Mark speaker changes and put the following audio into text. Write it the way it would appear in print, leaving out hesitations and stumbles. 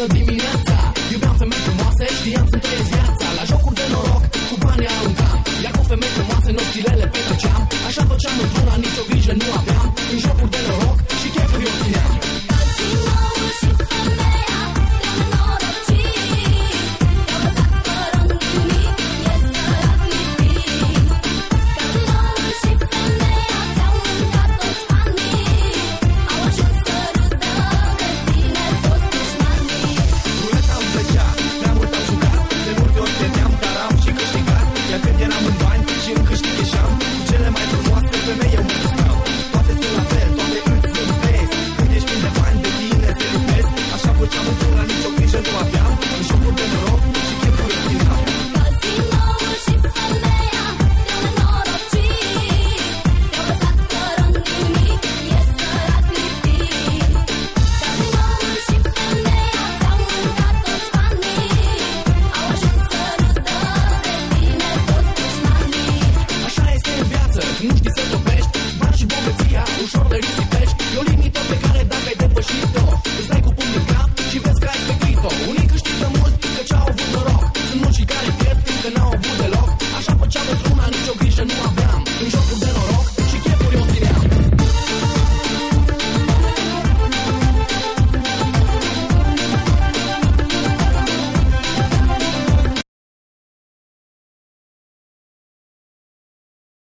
Speaker 1: până dimineața. Iubeam femei frumoase, știam să trăiesc viața. La jocuri de noroc, cu bani aruncam, iar cu femei frumoase nopțile le petreceam. Așa făceam într-una, nicio grijă nu aveam.